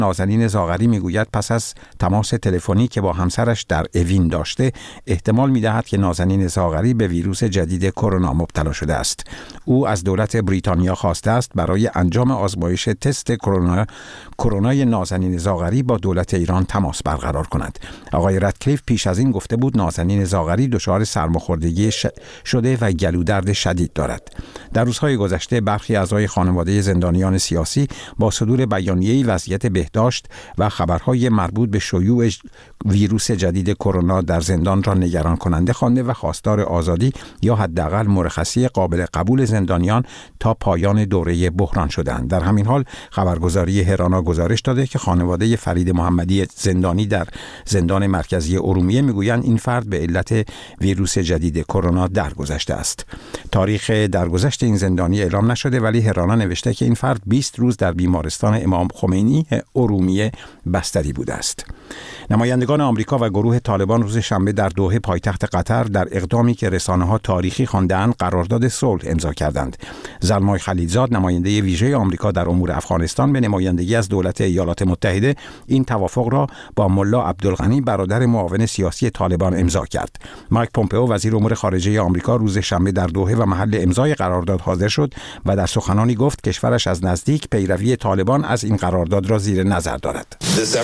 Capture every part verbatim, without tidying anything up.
نازنین زاغری میگوید پس از تماس تلفنی که با همسرش در اوین داشته، احتمال میدهد که نازنین زاغری به ویروس جدید کرونا مبتلا شده است. او از دولت بریتانیا خواسته است برای انجام آزمایش تست کرونا کرونای نازنین زاغری با دولت ایران تماس برقرار کند. آقای رادکلیف پیش از این گفته بود نازنین زاغری دچار سرماخوردگی ش... شده و گلودرد شدید دارد. در روزهای گذشته برخی اعضای خانواده زندانیان سیاسی با صدور بیانیه‌ای وضعیت بهداشت و خبرهای مربوط به شیوع ویروس جدید کرونا در زندان را نگران کننده خوانده و خواستار آزادی یا حداقل مرخصی قابل قبول زندانیان تا پایان دوره بحران شدند. در همین حال خبرگزاری هرانا گزارش داده که خانواده فرید محمدی زندانی در زندان مرکزی ارومیه میگویند این فرد به علت ویروس جدید کرونا درگذشته است. تاریخ درگذشت این زندانی اعلام نشده، ولی هرانا نوشته که این فرد بیست روز در بیمارستان امام خمینی ارومیه بستری بوده است. نمایندگان آمریکا و گروه طالبان روز شنبه در دوحه پایتخت قطر در اقدامی که رسانه‌ها تاریخی خوانده‌اند قرارداد صلح امضا کردند. زلمای خلیلزاد نماینده ویژه آمریکا در امور افغانستان به نمایندگی از دولت ایالات متحده این توافق را با ملا عبدالغنی برادر معاون سیاسی طالبان امضا کرد. مایک پومپئو وزیر امور خارجه آمریکا روز شنبه در دوحه و محل امضای قرارداد حاضر شد و در سخنانی گفت کشورش از نزدیک پیروی طالبان از این قرارداد را زیر نظر دارد.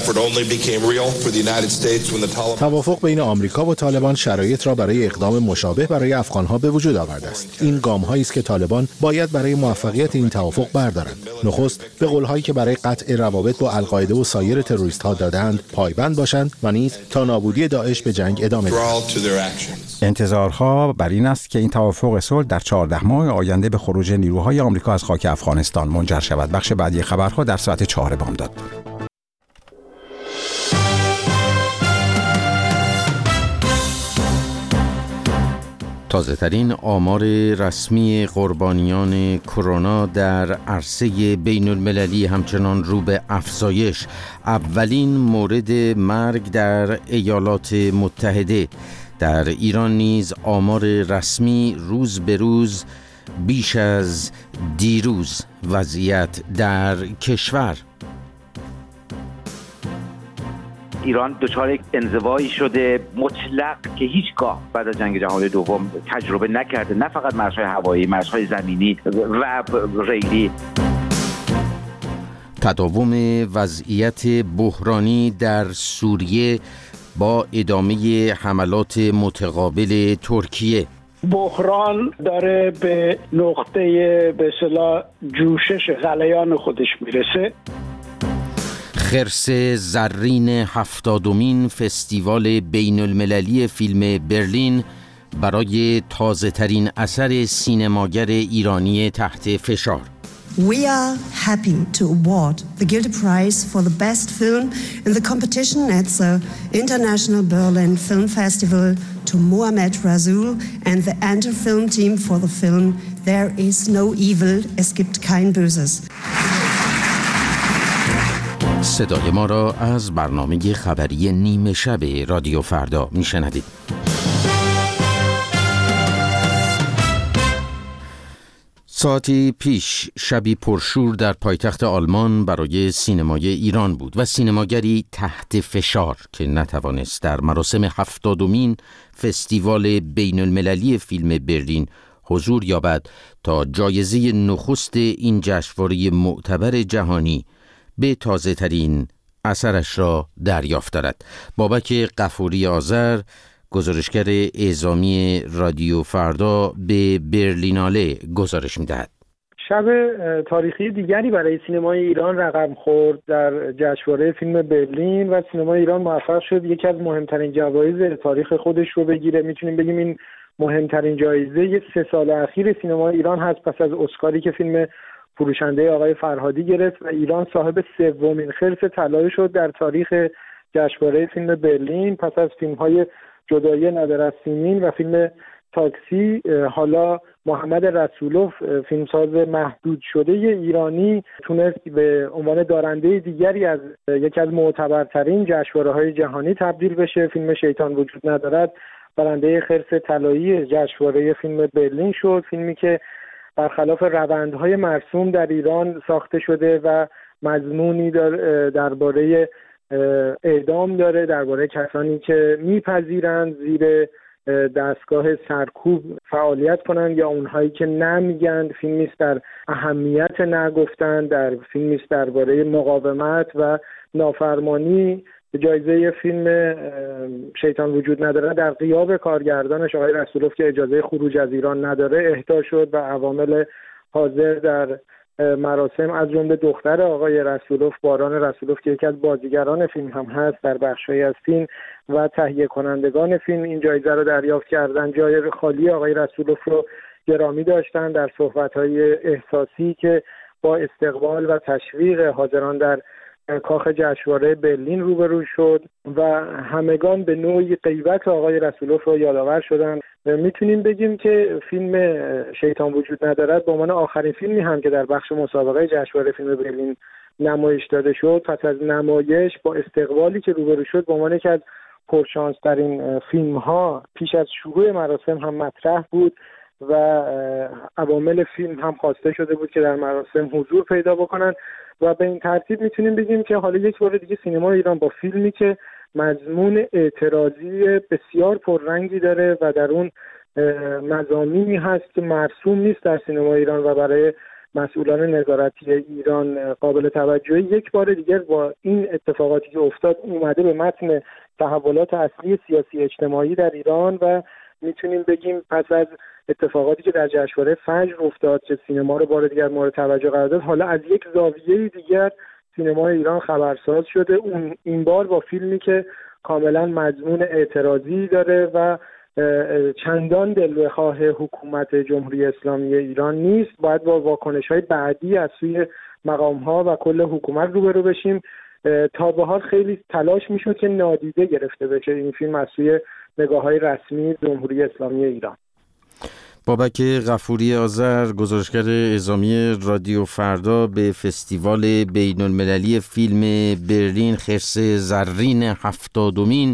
توافق بین آمریکا و طالبان شرایط را برای اقدام مشابه برای افغانها به وجود آورده است. این گام‌هایی است که طالبان باید برای موفقیت این توافق بردارند. نخست به قول‌هایی که برای قطع روابط با القاعده و سایر تروریست‌ها دادند پایبند باشند و نیز تا نابودی داعش به جنگ ادامه دهند. انتظارها بر این است که این توافق صلح در چهارده ماه آینده به خروج نیروهای آمریکا از خاک افغانستان منجر شود. بخش بعدی خبرها در ساعت چهار بامداد. تازه‌ترین آمار رسمی قربانیان کرونا در عرصه بین المللی همچنان رو به افزایش. اولین مورد مرگ در ایالات متحده. در ایران نیز آمار رسمی روز به روز بیش از دیروز. وضعیت در کشور: ایران دچار یک انزوایی شده مطلق که هیچگاه بعد از جنگ جهانی دوم تجربه نکرده، نه فقط مرزهای هوایی، مرزهای زمینی و ریلی. تداوم وضعیت بحرانی در سوریه با ادامه حملات متقابل ترکیه. بحران داره به نقطه به اصطلاح جوشش غلیان خودش میرسه. خرس زرین هفتادمین فستیوال بین المللی فیلم برلین برای تازه ترین اثر سینماگر ایرانی تحت فشار. We are happy to award the Gilde Prize for the best film in the competition at the International Berlin Film Festival to Mohamed Rasool and the Enter Film team for the film There is no evil, es gibt kein Böses. صدای ما را از برنامه خبری نیمه شب رادیو فردا میشنوید. ساعتی پیش شبی پرشور در پایتخت آلمان برای سینمای ایران بود و سینماگری تحت فشار که نتوانست در مراسم هفتادمین فستیوال بین المللی فیلم برلین حضور یابد تا جایزه نخست این جشنواره معتبر جهانی به تازه ترین اثرش را دریافت دارد. بابک غفوری آذر، گزارشگر اعزامی رادیو فردا، به برلیناله گزارش می‌دهد. شب تاریخی دیگری برای سینمای ایران رقم خورد در جشنواره فیلم برلین و سینمای ایران موفق شد یکی از مهمترین جوایز تاریخ خودش رو بگیره. میتونیم بگیم این مهمترین جایزه سه سال اخیر سینمای ایران هست، پس از اسکاری که فیلم فروشنده آقای فرهادی گرفت و ایران صاحب سومین خرس طلایی شد در تاریخ جشنواره فیلم برلین. پس از فیلم‌های جدایی ندر از سیمین و فیلم تاکسی، حالا محمد رسولوف، فیلمساز محدود شده ایرانی، تونست به عنوان دارنده دیگری از یکی از معتبرترین جشنواره‌های جهانی تبدیل بشه. فیلم شیطان وجود ندارد برنده خرس طلایی جشنواره فیلم برلین شد، فیلمی که برخلاف روندهای مرسوم در ایران ساخته شده و مضمونی داره درباره اعدام داره، درباره کسانی که میپذیرند زیر دستگاه سرکوب فعالیت کنند یا اونهایی که نمیگن. فیلمی است در اهمیت نگفتن، در فیلمی است درباره مقاومت و نافرمانی. جایزه فیلم شیطان وجود نداره در غیاب کارگردانش آقای رسولوف که اجازه خروج از ایران نداره اهدا شد و عوامل حاضر در مراسم از جمله دختر آقای رسولوف، باران رسولوف که یکی از بازیگران فیلم هم هست در بخشی از فیلم و تهیه کنندگان فیلم این جایزه رو دریافت کردن. جای خالی آقای رسولوف رو گرامی داشتن در صحبت‌های احساسی که با استقبال و تشویق حاضران در کاخ جشنواره برلین روبرو شد و همگان به نوعی غیبت آقای رسولوف رو یادآور شدن. میتونیم بگیم که فیلم شیطان وجود ندارد به عنوان آخرین فیلمی هم که در بخش مسابقه جشنواره فیلم برلین نمایش داده شد. پس از نمایش با استقبالی که روبرو شد به عنوان یکی از پرشانس‌ترین فیلم‌ها پیش از شروع مراسم هم مطرح بود و عوامل فیلم هم خواسته شده بود که در مراسم حضور پیدا بکنن و به این ترتیب میتونیم بگیم که حالا یک بار دیگه سینما ایران با فیلمی که مضمون اعتراضی بسیار پررنگی داره و در اون مضامینی هست که مرسوم نیست در سینما ایران و برای مسئولان نظارتی ایران قابل توجهی، یک بار دیگر با این اتفاقاتی که افتاد اومده به متن تحولات اصلی سیاسی اجتماعی در ایران و میتونیم بگیم پس از اتفاقاتی که در جشنواره فجر افتاد که سینما رو بار دیگر مورد توجه قرار داد، حالا از یک زاویه دیگر سینما ایران خبرساز شده، اون این بار با فیلمی که کاملا مضمون اعتراضی داره و چندان دلبخواه حکومت جمهوری اسلامی ایران نیست. باید با واکنش‌های بعدی از سوی مقام‌ها و کل حکومت روبرو بشیم. تا به حال خیلی تلاش میشد که نادیده گرفته بشه این فیلم از سوی نگاه‌های رسمی جمهوری اسلامی ایران. بابک غفوری آذر، گزارشگر اعزامی رادیو فردا، به فستیوال بین المللی فیلم برلین خرس زرین هفتادمین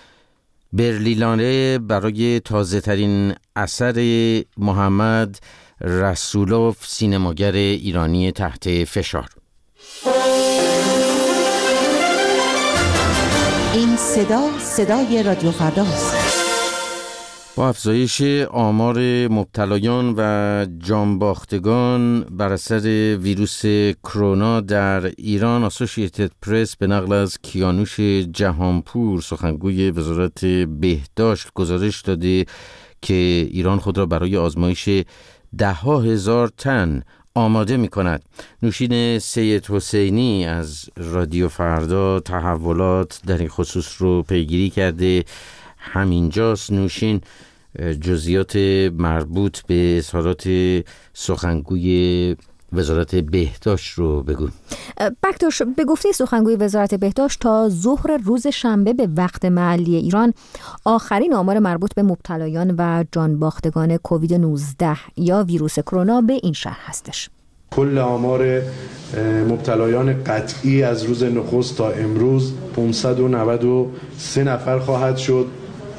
برلیناله برای تازه ترین اثر محمد رسولوف، سینماگر ایرانی تحت فشار. این صدا صدای رادیو فرداست. با افزایش آمار مبتلایان و جانباختگان بر اثر ویروس کرونا در ایران، اسوسییتد پرس به نقل از کیانوش جهانپور، سخنگوی وزارت بهداشت، گزارش داده که ایران خود را برای آزمایش ده ها هزار تن آماده می کند. نوشین سید حسینی از رادیو فردا تحولات در این خصوص رو پیگیری کرده. همینجاست نوشین، جزئیات مربوط به اظهارات سخنگوی وزارت بهداشت رو بگو. بکتاش، به گفته سخنگوی وزارت بهداشت تا ظهر روز شنبه به وقت محلی ایران آخرین آمار مربوط به مبتلایان و جانباختگان کووید نوزده یا ویروس کرونا به این شهر هستش. کل آمار مبتلایان قطعی از روز نخست تا امروز پانصد و نود و سه نفر خواهد شد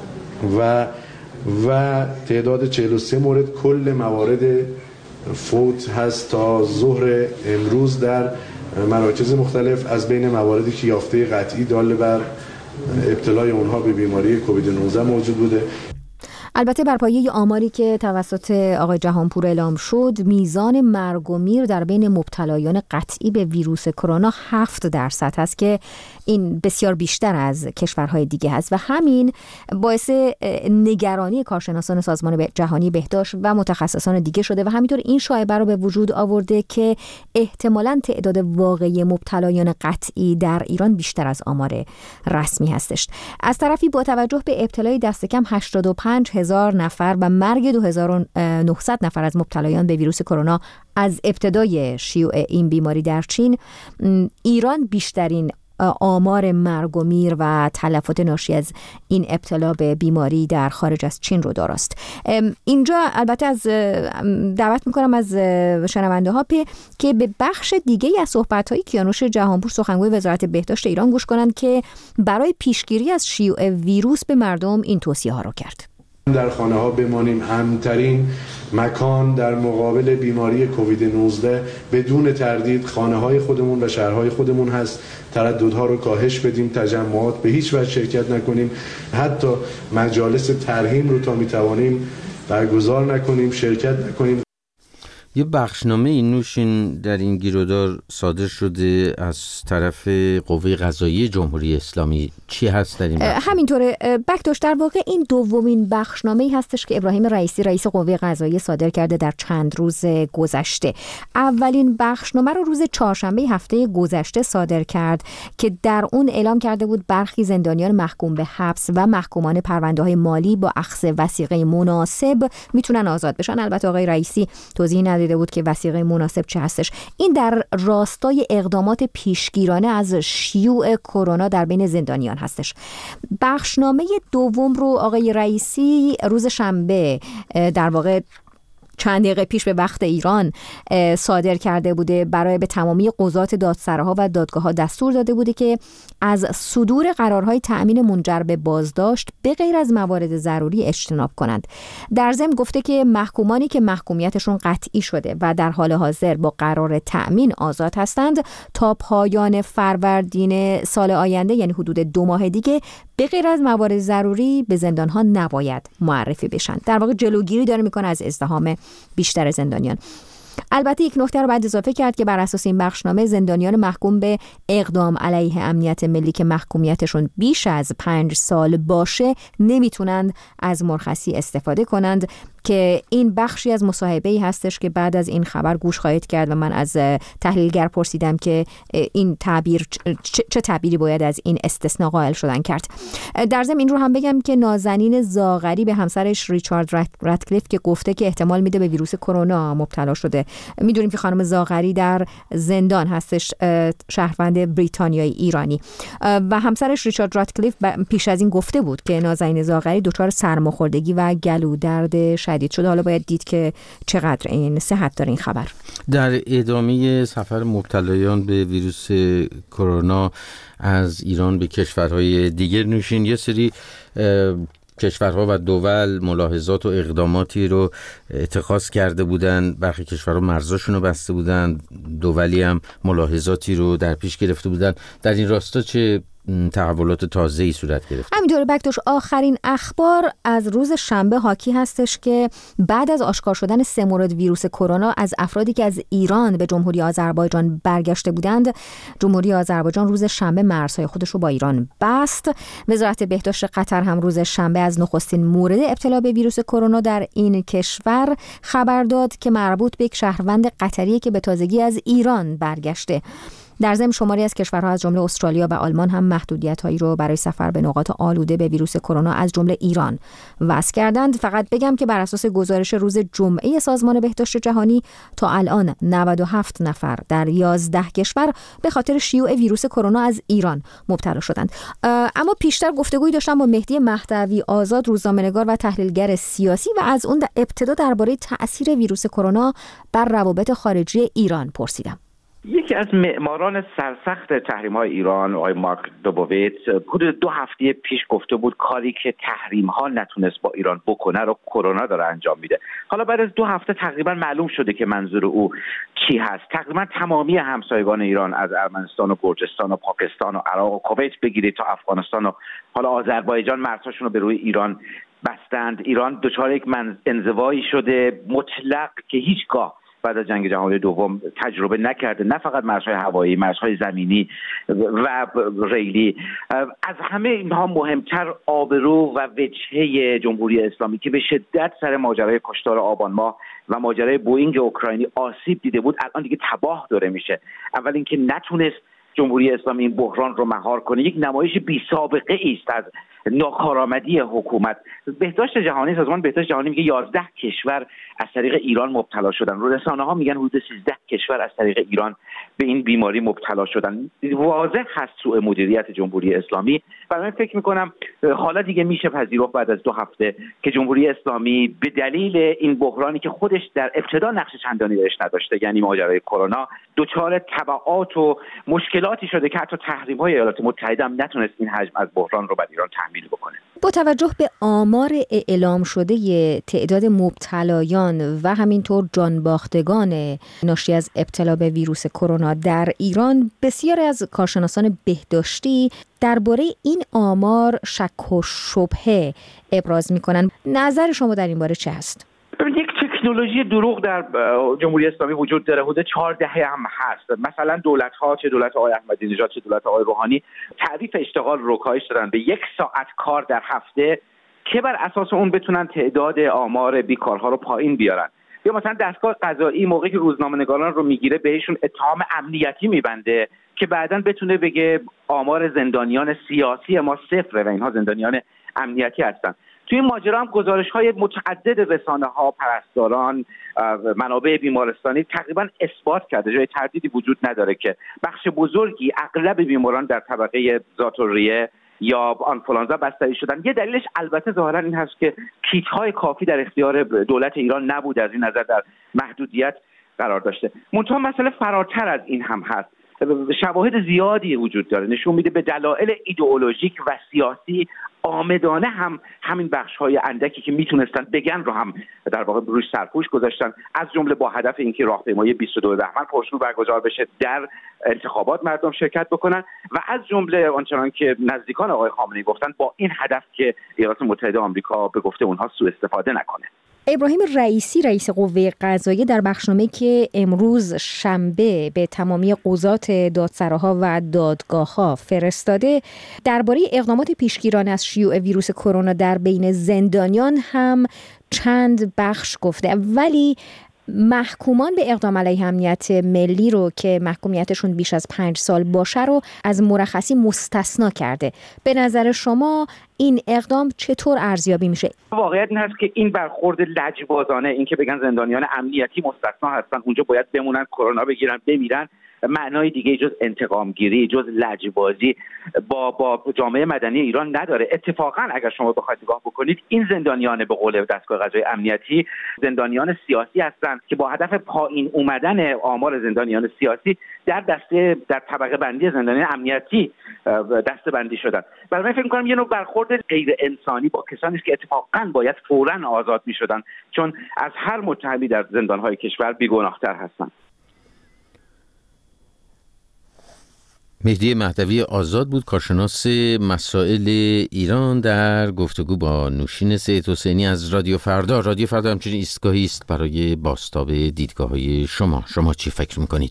و و تعداد چهل و سه مورد. کل موارد فوت هست تا ظهر امروز در مراکز مختلف از بین مواردی که یافته قطعی دال بر ابتلای اونها به بیماری کووید نوزده موجود بوده. البته بر پایه آماری که توسط آقای جهانپور اعلام شد، میزان مرگ و میر در بین مبتلایان قطعی به ویروس کرونا هفت درصد هست که این بسیار بیشتر از کشورهای دیگه هست و همین باعث نگرانی کارشناسان سازمان جهانی بهداشت و متخصصان دیگه شده و همینطور این شایعه رو به وجود آورده که احتمالاً تعداد واقعی مبتلایان قطعی در ایران بیشتر از آمار رسمی هستش. از طرفی با توجه به ابتلای دست کم هشتاد و پنج هزار نفر و مرگ دو هزار و نهصد نفر از مبتلایان به ویروس کرونا از ابتدای شیوع این بیماری در چین، ایران بیشترین آمار مرگ و میر و تلفات ناشی از این ابتلا به بیماری در خارج از چین رو دارست. اینجا البته از دعوت میکنم از شنونده ها که به بخش دیگه از صحبت های کیانوش جهانپور، سخنگوی وزارت بهداشت ایران، گوش کنند که برای پیشگیری از شیوع ویروس به مردم این توصیه ها رو کرد. در خانه ها بمانیم. امن‌ترین مکان در مقابل بیماری کووید نوزده بدون تردید خانه های خودمون و شهرهای خودمون هست. ترددها رو کاهش بدیم، تجمعات به هیچ وجه شرکت نکنیم، حتی مجالس ترحیم رو تا میتوانیم برگزار نکنیم، شرکت نکنیم. یه بخشنامه این نوشین در این گیرودار صادر شده از طرف قوه قضاییه جمهوری اسلامی. چی هست در این بخش؟ همینطوره بکتوش، در واقع این دومین بخشنامه‌ای هستش که ابراهیم رئیسی رئیس قوه قضاییه صادر کرده در چند روز گذشته. اولین بخشنامه رو روز چهارشنبه هفته گذشته صادر کرد که در اون اعلام کرده بود برخی زندانیان محکوم به حبس و محکومان پرونده‌های مالی با اخذ وثیقه مناسب میتونن آزاد بشن. البته آقای رئیسی توضیح نداده بود که وثیقه مناسب چه هستش. این در راستای اقدامات پیشگیرانه از شیوع کرونا در بین زندانیان هستش. بخشنامه دوم رو آقای رئیسی روز شنبه در واقع چند دقیقه پیش به وقت ایران صادر کرده بوده. برای به تمامی قضات دادسراها و دادگاه‌ها دستور داده بوده که از صدور قرارهای تأمین منجر به بازداشت به غیر از موارد ضروری اجتناب کنند. در ضمن گفته که محکومانی که محکومیتشون قطعی شده و در حال حاضر با قرار تأمین آزاد هستند تا پایان فروردین سال آینده، یعنی حدود دو ماه دیگه، به غیر از موارد ضروری به زندان‌ها نباید معرفی بشن. در واقع جلوگیری داره میکنه از ازدحام بیشتر زندانیان. البته یک نکته رو بعد اضافه کرد که بر اساس این بخشنامه زندانیان محکوم به اقدام علیه امنیت ملی که محکومیتشون بیش از پنج سال باشه نمیتونند از مرخصی استفاده کنند، که این بخشی از مصاحبه‌ای هستش که بعد از این خبر گوش خواهید کرد و من از تحلیلگر پرسیدم که این تعبیر چه تعبیری باید از این استثناء قائل شدن کرد. در ضمن این رو هم بگم که نازنین زاغری به همسرش ریچارد راتکلیف که گفته که احتمال میده به ویروس کرونا مبتلا شده. میدونیم که خانم زاغری در زندان هستش، شهروند بریتانیایی ایرانی، و همسرش ریچارد راتکلیف پیش از این گفته بود که نازنین زاغری دچار سرماخوردگی و گلودرد شدید شده. حالا باید دید که چقدر این صحت داره این خبر. در ادامه سفر مبتلایان به ویروس کرونا از ایران به کشورهای دیگر نوشین، یه سری کشورها و دول ملاحظات و اقداماتی رو اتخاذ کرده بودن. برخی کشورها مرزاشون رو بسته بودن، دولی هم ملاحظاتی رو در پیش گرفته بودن. در این راستا چه تحولات تازه‌ای صورت گرفت؟ همینطور بکتوش، آخرین اخبار از روز شنبه حاکی هستش که بعد از آشکار شدن سه مورد ویروس کرونا از افرادی که از ایران به جمهوری آذربایجان برگشته بودند، جمهوری آذربایجان روز شنبه مرزهای خودش رو با ایران بست. وزارت بهداشت قطر هم روز شنبه از نخستین مورد ابتلا به ویروس کرونا در این کشور خبر داد که مربوط به یک شهروند قطری که به تازگی از ایران برگشته. در ضمن شماری از کشورها از جمله استرالیا و آلمان هم محدودیت‌هایی رو برای سفر به نقاط آلوده به ویروس کرونا از جمله ایران وضع کردند. فقط بگم که بر اساس گزارش روز جمعه سازمان بهداشت جهانی تا الان نود و هفت نفر در یازده کشور به خاطر شیوع ویروس کرونا از ایران مبتلا شدند. اما پیشتر گفتگویی داشتم با مهدی مهدوی آزاد، روزنامه‌نگار و تحلیلگر سیاسی، و از اون ابتدا درباره تأثیر ویروس کرونا بر روابط خارجی ایران پرسیدم. یکی از معماران سرسخت تحریم‌های ایران، آقای مارک دوبویت، حدود دو هفته پیش گفته بود کاری که تحریم‌ها نتونست با ایران بکنه رو کرونا داره انجام میده. حالا بعد از دو هفته تقریبا معلوم شده که منظور او چی هست. تقریبا تمامی همسایگان ایران از ارمنستان و گرجستان و پاکستان و عراق و کویت بگیرید تا افغانستان و حالا آذربایجان مرزهاشون رو به روی ایران بستند. ایران دچار یک انزوایی شده مطلق که هیچگاه بعد از جنگ جهانی دوم تجربه نکرده، نه فقط مرزهای هوایی، مرزهای زمینی و ریلی. از همه اینها مهمتر آبرو و وجهه جمهوری اسلامی که به شدت سر ماجرای کشتار آبان ماه و ماجرای بوئینگ اوکراینی آسیب دیده بود، الان دیگه تباه داره میشه. اول اینکه نتونست جمهوری اسلامی این بحران رو مهار کنه، یک نمایش بی سابقه است از ناکارآمدی حکومت. بهداشت جهانی، سازمان بهداشت جهانی میگه یازده کشور از طریق ایران مبتلا شدن. رسانه‌ها میگن حدود سیزده کشور از طریق ایران به این بیماری مبتلا شدن. واضح هست سوء مدیریت جمهوری اسلامی. و من فکر میکنم حالا دیگه میشه پذیرفت بعد از دو هفته که جمهوری اسلامی به دلیل این بحرانی که خودش در ابتدا نقش چندانی درش نداشته، یعنی ماجرای کرونا، دچار تبعات و مشکلاتی شده که حتی تحریم‌های ایالات متحده هم نتونست این حجم از بحران رو بر ایران تحمیل بکنه. با توجه به آمار اعلام شده تعداد مبتلایان و همینطور جانباختگان ناشی از ابتلا به ویروس کرونا در ایران، بسیاری از کارشناسان بهداشتی درباره این آمار شک و شبهه ابراز می‌کنند. نظر شما در این باره چه هست؟ یک تکنولوژی دروغ در جمهوری اسلامی وجود داره، حدود چهار دهه هم هست. مثلا دولت‌ها، چه دولت آقای احمدی نژاد چه دولت آقای روحانی، تعریف اشتغال رو کاهش دادن به یک ساعت کار در هفته که بر اساس اون بتونن تعداد آمار بیکارها رو پایین بیارن. یا مثلا دستگاه قضایی موقعی که روزنامه‌نگاران رو میگیره بهشون اتهام امنیتی میبنده که بعداً بتونه بگه آمار زندانیان سیاسی ما صفره و اینها زندانیان امنیتی هستن. توی این ماجرا هم گزارش‌های متعدد رسانه‌ها، پرستاران، منابع بیمارستانی تقریباً اثبات کرده، جای تردیدی وجود نداره که بخش بزرگی، اغلب بیماران در طبقه ذات‌الریه یا آنفولانزا بستری شدن. یه دلیلش البته ظاهراً این هست که کیت‌های کافی در اختیار دولت ایران نبود، از این نظر در محدودیت قرار داشته. منتها مسئله فراتر از این هم هست. شواهد زیادی وجود داره نشون میده به دلایل ایدئولوژیک و سیاسی آمدانه هم همین بخش‌های اندکی که میتونستن بگن رو هم در واقع روش سرپوش گذاشتن، از جمله با هدف اینکه راهپیمایی بیست و دو بهمن پرشور برگزار بشه، در انتخابات مردم شرکت بکنن و از جمله آنچنان که نزدیکان آقای خامنه‌ای گفتن با این هدف که ایالات متحده آمریکا به گفته اونها سوء استفاده نکنه. ابراهیم رئیسی رئیس قوه قضاییه در بخشنامه‌ای که امروز شنبه به تمامی قضات دادسراها و دادگاه‌ها فرستاده درباره اقدامات پیشگیرانه از شیوع ویروس کرونا در بین زندانیان هم چند بخش گفته، ولی محکومان به اقدام علیه امنیت ملی رو که محکومیتشون بیش از پنج سال باشه رو از مرخصی مستثنا کرده. به نظر شما این اقدام چطور ارزیابی میشه؟ واقعیت این هست که این برخورد لجبازانه، این که بگن زندانیان امنیتی مستثنا هستن، اونجا باید بمونن، کرونا بگیرن، بمیرن، معنای دیگه جز انتقام گیری، جز لجبازی با با جامعه مدنی ایران نداره. اتفاقا اگر شما بخواید نگاه بکنید، این زندانیان به قول دستگاه قضایی امنیتی زندانیان سیاسی هستند که با هدف پایین اومدن آمار زندانیان سیاسی در دسته در طبقه بندی زندانیان امنیتی دسته بندی شدن. برای من فکر می‌کنم یه نوع برخورد غیر انسانی با کسانی است که اتفاقا باید فوراً آزاد می‌شدن، چون از هر متهمی در زندان‌های کشور بی‌گناه‌تر هستند. مهدی مهدوی آزاد بود، کارشناس مسائل ایران، در گفتگو با نوشین سید حسینی از رادیو فردا. رادیو فردا همچنین ایستگاهی است برای بازتاب دیدگاه‌های شما. شما چی فکر می‌کنید؟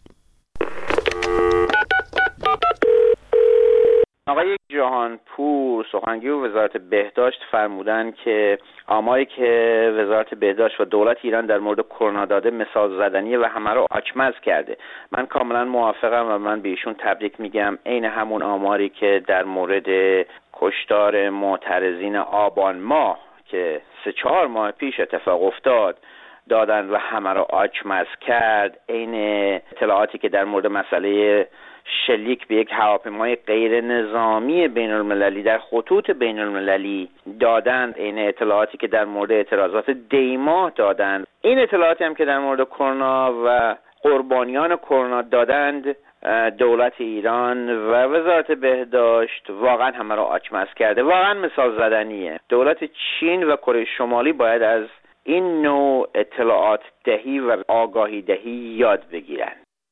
آقای جهانپور سخنگوی وزارت بهداشت فرمودن که آماری که وزارت بهداشت و دولت ایران در مورد کرونا داده مثال زدنیه و همه رو آچمز کرده. من کاملا موافقم و من به ایشون تبریک میگم. عین همون آماری که در مورد کشتار معترضین آبان ماه که سه چهار ماه پیش اتفاق افتاد دادن و همه رو آچمز کرد، عین اطلاعاتی که در مورد مسئله شلیک به یک هواپیمای غیر نظامی بین المللی در خطوط بین المللی دادند، این اطلاعاتی که در مورد اعتراضات دیما دادند، این اطلاعاتی هم که در مورد کرونا و قربانیان کرونا دادند، دولت ایران و وزارت بهداشت واقعا همه را آچمز کرده. واقعا مثال زدنیه. دولت چین و کره شمالی باید از این نوع اطلاعات دهی و آگاهی دهی یاد بگیرن.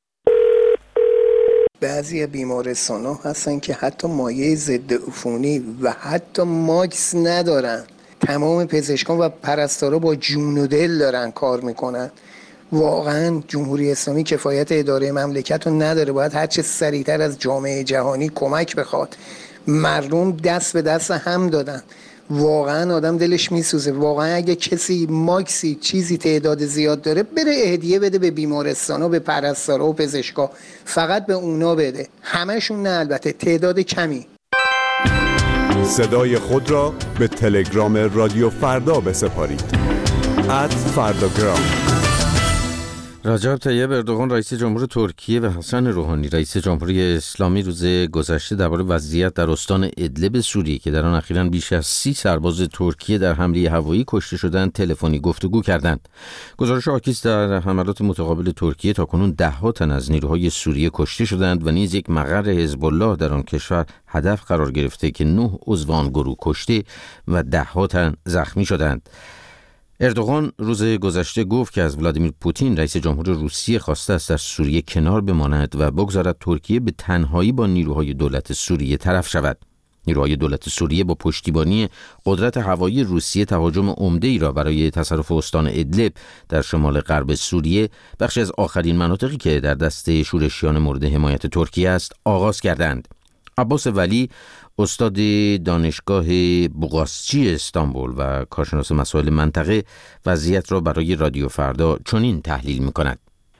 بعضی بیمارستان‌ها هستن که حتی مایع ضد عفونی و حتی ماکس ندارن. تمام پزشکان و پرستارا با جون و دل دارن کار میکنن. واقعا جمهوری اسلامی کفایت اداره مملکت رو نداره. باید هرچه سریعتر از جامعه جهانی کمک بخواد. مردم دست به دست هم دادن. واقعا آدم دلش میسوزه. واقعا اگه کسی ماکسی چیزی تعداد زیاد داره بره هدیه بده به بیمارستانا، به پرستارا و پزشکا، فقط به اونا بده. همشون نه، البته تعداد کمی. صدای خود را به تلگرام رادیو فردا بسپارید. ات فرداگرام. رجب طیب اردوغان رئیس جمهور ترکیه و حسن روحانی رئیس جمهوری اسلامی روز گذشته درباره وضعیت در استان ادلب سوریه که در آن اخیراً بیش از سی سرباز ترکیه در حمله هوایی کشته شدند تلفنی گفتگو کردند. گزارش آکیس در حملات متقابل ترکیه تاکنون ده‌ها تن از نیروهای سوریه کشته شدند و نیز یک مقر حزب الله در آن کشور هدف قرار گرفته که نه عضو آن گروه کشته و ده‌ها تن زخمی شدند. اردوغان روز گذشته گفت که از ولادیمیر پوتین رئیس جمهور روسیه خواسته است در سوریه کنار بماند و بگذارد ترکیه به تنهایی با نیروهای دولت سوریه طرف شود. نیروهای دولت سوریه با پشتیبانی قدرت هوایی روسیه تهاجم عمده‌ای را برای تصرف استان ادلب در شمال غرب سوریه، بخشی از آخرین مناطقی که در دست شورشیان مورد حمایت ترکیه است، آغاز کردند. عباس ولی استاد دانشگاه بوغازچی استانبول و کارشناس مسائل منطقه وضعیت را برای رادیو فردا چنین تحلیل می‌کند.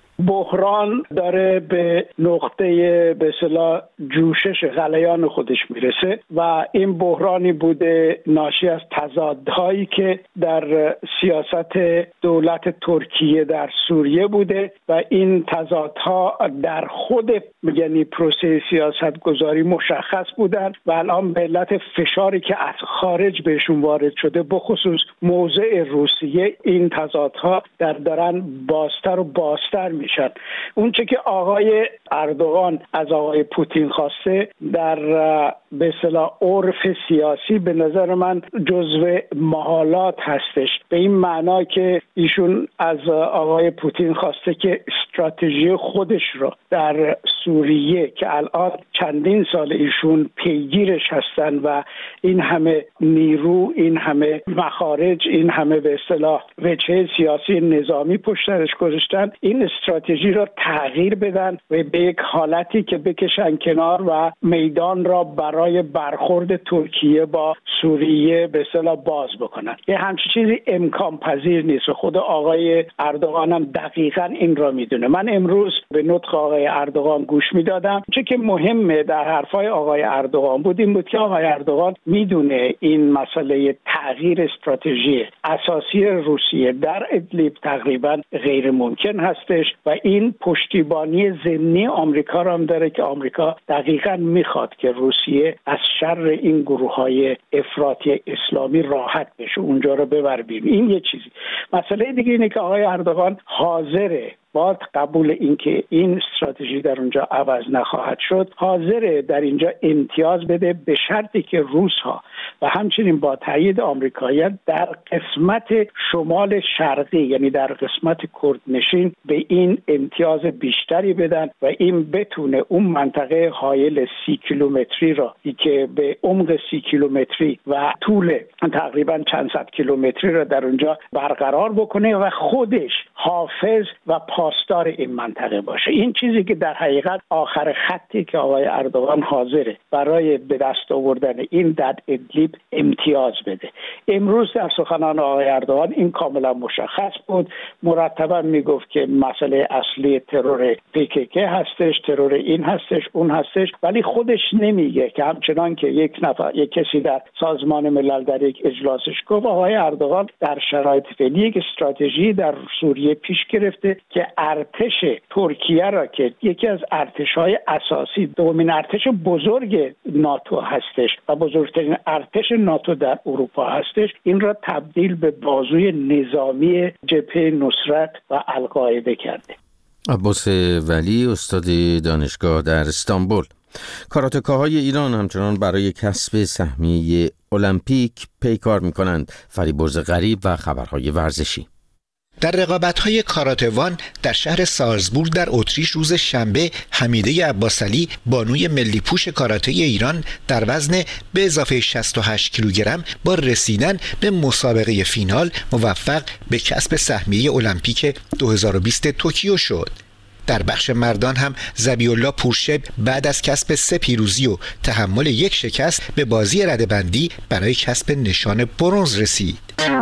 بحران داره به نقطه به اصطلاح جوشش غلیان خودش میرسه و این بحرانی بوده ناشی از تضادهایی که در سیاست دولت ترکیه در سوریه بوده و این تضادها در خود یعنی پروسه سیاست گذاری مشخص بودن و الان به علت فشاری که از خارج بهشون وارد شده بخصوص موضع روسیه این تضادها در دارن بازتر و بازتر میشن. اون چه که آقای اردوغان از آقای پوتین خواسته در به اصطلاح عرف سیاسی به نظر من جزو محالات هستش، به این معنا که ایشون از آقای پوتین خواسته که استراتژی خودش رو در سوریه که الان چندین سال ایشون پیگیرش هستن و این همه نیرو، این همه مخارج، این همه به اصطلاح وجهه سیاسی نظامی پشتش گذاشتن، این استراتژی را تغییر بدن و به یک حالتی که بکشن کنار و میدان را برای برخورد ترکیه با سوریه به اصطلاح باز بکنن. یه همچین چیزی امکان پذیر نیست و خود آقای اردوغان هم دقیقاً این را میدونه. من امروز به نطق آقای اردوغان گوش میدادم، چه که مهمه در حرفای آقای اردوغان بود این بود که آقای اردوغان میدونه این مسئله تغییر استراتژی اساسی روسیه در ادلیب تقریبا غیر ممکن هستش و این پشتیبانی ضمنی آمریکا را هم داره که آمریکا دقیقاً میخواد که روسیه از شر این گروه‌های افراطی اسلامی راحت بشه، اونجا رو ببر بیرون. این یه چیزی. مسئله دیگه اینه که آقای اردوغان حاضره با قبول اینکه این استراتژی در اونجا عوض نخواهد شد، حاضر در اینجا امتیاز بده به شرطی که روس‌ها و همچنین با تایید آمریکاییان در قسمت شمال شرقی یعنی در قسمت کردنشین به این امتیاز بیشتری بدن و این بتونه اون منطقه حایل سی کیلومتری را که به عمق سی کیلومتری و طول تقریبا چند صد کیلومتری را در اونجا برقرار بکنه و خودش حافظ و پاسدار این منطقه باشه. این چیزی که در حقیقت آخر خطی که آقای اردوغان حاضره برای به دست آوردن این در ادلیب امتیاز بده. امروز در سخنان آقای اردوغان این کاملا مشخص بود. مرتبا میگفت که مسئله اصلی ترور پیکیک هستش، ترور این هستش، اون هستش، ولی خودش نمیگه که همچنان که یک نفر یک کسی در سازمان ملل در یک اجلاسش گفت آقای اردوغان در شرایط فعلی یک استراتژی در سوریه پیش گرفته که ارتش ترکیه را که یکی از ارتش‌های اساسی دومین ارتش بزرگ ناتو هستش و بزرگترین ارتش ناتو در اروپا هستش، این را تبدیل به بازوی نظامی جبهه نصرت و القاعده کرده. عباس ولی استاد دانشگاه در استانبول. کاراتکاهای ایران همچنان برای کسب سهمیه المپیک پیکار می‌کنند. فریبرز غریب و خبرهای ورزشی. در رقابت‌های کاراتوان در شهر سالزبورگ در اتریش روز شنبه حمیده عباسعلی بانوی ملی پوش کاراته ایران در وزن به اضافه شصت و هشت کیلوگرم با رسیدن به مسابقه فینال موفق به کسب سهمیه المپیک دو هزار و بیست توکیو شد. در بخش مردان هم ذبیح‌الله پورشب بعد از کسب سه پیروزی و تحمل یک شکست به بازی رده‌بندی برای کسب نشان برنز رسید.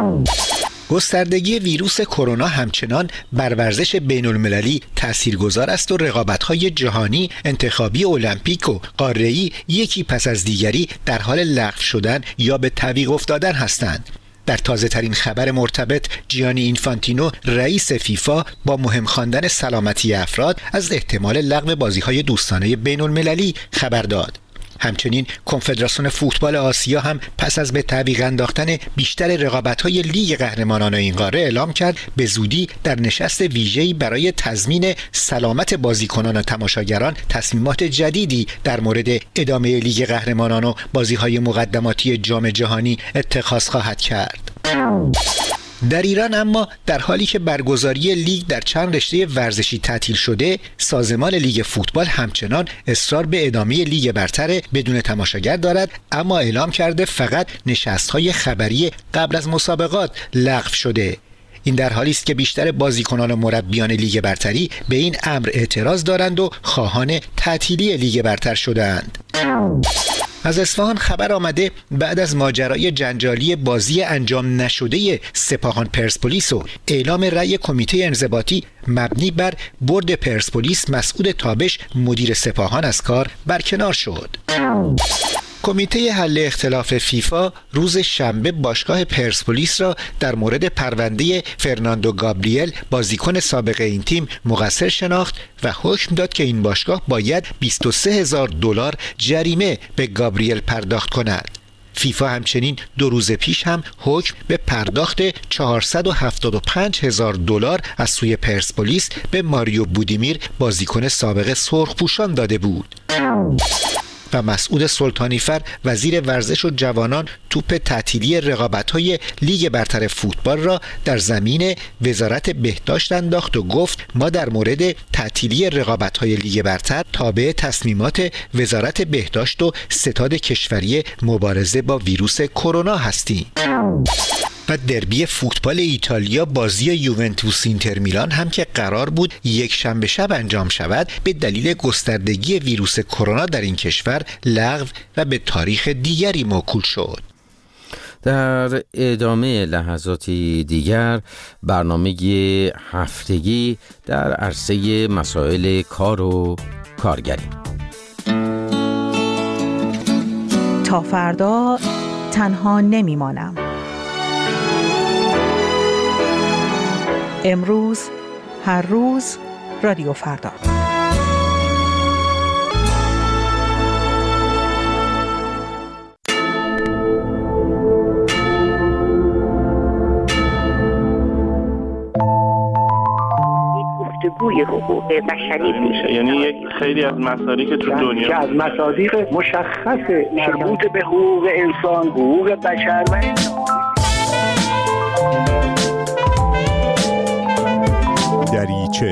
گستردگی ویروس کرونا همچنان بر ورزش بین المللی تاثیرگذار است و رقابت‌های جهانی، انتخابی المپیک و قاره‌ای یکی پس از دیگری در حال لغو شدن یا به تعویق افتادن هستند. در تازه ترین خبر مرتبط، جیانی اینفانتینو رئیس فیفا با مهم خواندن سلامتی افراد از احتمال لغو بازی‌های دوستانه بین‌المللی خبر داد. همچنین کنفدراسیون فوتبال آسیا هم پس از به تعویق انداختن بیشتر رقابت‌های لیگ قهرمانان این قاره اعلام کرد به زودی در نشست ویژه‌ای برای تضمین سلامت بازیکنان و تماشاگران تصمیمات جدیدی در مورد ادامه لیگ قهرمانان و بازی‌های مقدماتی جام جهانی اتخاذ خواهد کرد. در ایران اما در حالی که برگزاری لیگ در چند رشته ورزشی تعطیل شده، سازمان لیگ فوتبال همچنان اصرار به ادامه لیگ برتر بدون تماشاگر دارد، اما اعلام کرده فقط نشست‌های خبری قبل از مسابقات لغو شده. این در حالی است که بیشتر بازیکنان و مربیان لیگ برتری به این امر اعتراض دارند و خواهان تعطیلی لیگ برتر شده‌اند. از اصفهان خبر آمده بعد از ماجرای جنجالی بازی انجام نشده سپاهان پرسپولیس و اعلام رأی کمیته انضباطی مبنی بر برد پرسپولیس، مسعود تابش مدیر سپاهان از کار برکنار شد. کمیته حل اختلاف فیفا روز شنبه باشگاه پرسپولیس را در مورد پرونده فرناندو گابریل بازیکن سابق این تیم مقصر شناخت و حکم داد که این باشگاه باید بیست و سه هزار دلار جریمه به گابریل پرداخت کند. فیفا همچنین دو روز پیش هم حکم به پرداخت چهارصد و هفتاد و پنج هزار دلار از سوی پرسپولیس به ماریو بودیمیر بازیکن سابق سرخپوشان داده بود. و مسعود سلطانیفر وزیر ورزش و جوانان توپ تعطیلی رقابت‌های لیگ برتر فوتبال را در زمین وزارت بهداشت انداخت و گفت ما در مورد تعطیلی رقابت‌های لیگ برتر تابع تصمیمات وزارت بهداشت و ستاد کشوری مبارزه با ویروس کرونا هستیم. و دربی فوتبال ایتالیا، بازی یوونتوس اینتر میلان هم که قرار بود یک شنبه شب انجام شود، به دلیل گستردگی ویروس کرونا در این کشور لغو و به تاریخ دیگری موکول شد. در ادامه لحظاتی دیگر برنامه هفتگی در عرصه مسائل کار و کارگری. تا فردا تنها نمیمانم. امروز، هر روز، رادیو فردا. گفتگوی حقوق بشری میشه، یعنی یک خیلی از مصادیق که تو دنیا که از مصادیق مشخص مربوط به حقوق انسان، حقوق بشر و دریچه.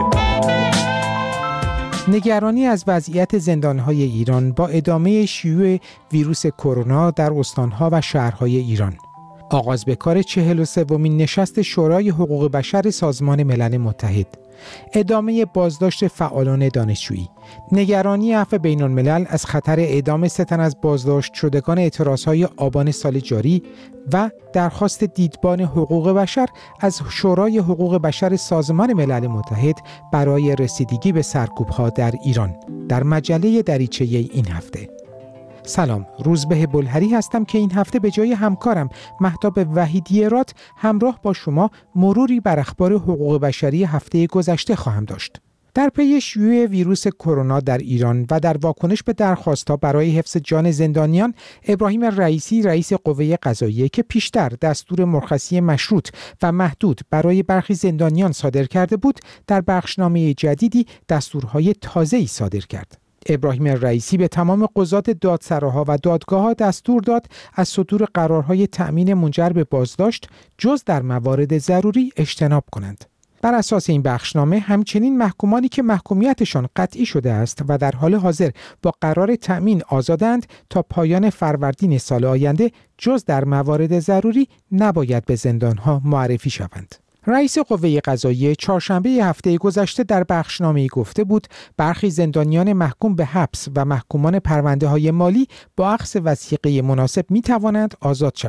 نگرانی از وضعیت زندان‌های ایران با ادامه شیوع ویروس کرونا در استان‌ها و شهرهای ایران. آغاز به کار چهل و سومین نشست شورای حقوق بشر سازمان ملل متحد. ادامه بازداشت فعالان دانشجویی. نگرانی عفو بین الملل از خطر اعدام سه تن از بازداشت شدگان اعتراضهای آبان سال جاری و درخواست دیدبان حقوق بشر از شورای حقوق بشر سازمان ملل متحد برای رسیدگی به سرکوب‌ها در ایران در مجله دریچه این هفته. سلام، روزبه بلهری هستم که این هفته به جای همکارم مهتاب وحیدی رات همراه با شما مروری بر اخبار حقوق بشری هفته گذشته خواهم داشت. در پی شیوع ویروس کرونا در ایران و در واکنش به درخواست‌ها برای حفظ جان زندانیان، ابراهیم رئیسی رئیس قوه قضاییه که پیشتر دستور مرخصی مشروط و محدود برای برخی زندانیان صادر کرده بود، در بخشنامه جدیدی دستورهای تازه‌ای صادر کرد. ابراهیم رئیسی به تمام قضات دادسراها و دادگاه‌ها دستور داد از صدور قرارهای تأمین منجر به بازداشت جز در موارد ضروری اجتناب کنند. بر اساس این بخشنامه همچنین محکومانی که محکومیتشان قطعی شده است و در حال حاضر با قرار تأمین آزادند تا پایان فروردین سال آینده جز در موارد ضروری نباید به زندانها معرفی شوند. رئیس قوه قضاییه چهارشنبه هفته گذشته در بخشنامه‌ای گفته بود برخی زندانیان محکوم به حبس و محکومان پرونده‌های مالی با اخذ وثیقه مناسب می‌توانند آزاد شوند.